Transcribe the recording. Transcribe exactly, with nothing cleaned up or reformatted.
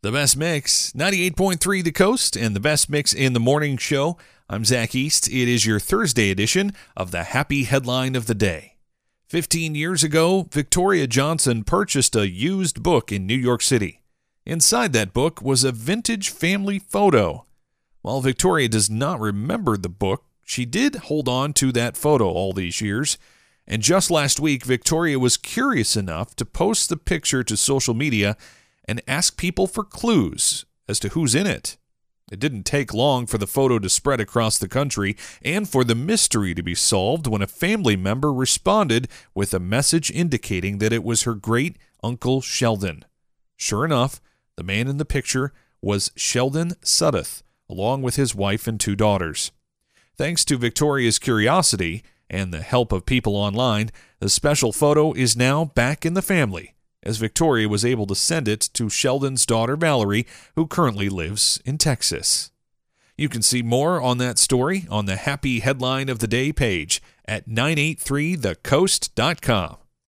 The Best Mix, ninety-eight point three The Coast, and The Best Mix in the Morning Show. I'm Zach East. It is your Thursday edition of the Happy Headline of the Day. Fifteen years ago, Victoria Johnson purchased a used book in New York City. Inside that book was a vintage family photo. While Victoria does not remember the book, she did hold on to that photo all these years. And just last week, Victoria was curious enough to post the picture to social media and ask people for clues as to who's in it. It didn't take long for the photo to spread across the country and for the mystery to be solved when a family member responded with a message indicating that it was her great-uncle Sheldon. Sure enough, the man in the picture was Sheldon Sudduth, along with his wife and two daughters. Thanks to Victoria's curiosity and the help of people online, the special photo is now back in the family, as Victoria was able to send it to Sheldon's daughter Valerie, who currently lives in Texas. You can see more on that story on the Happy Headline of the Day page at nine eighty-three the coast dot com.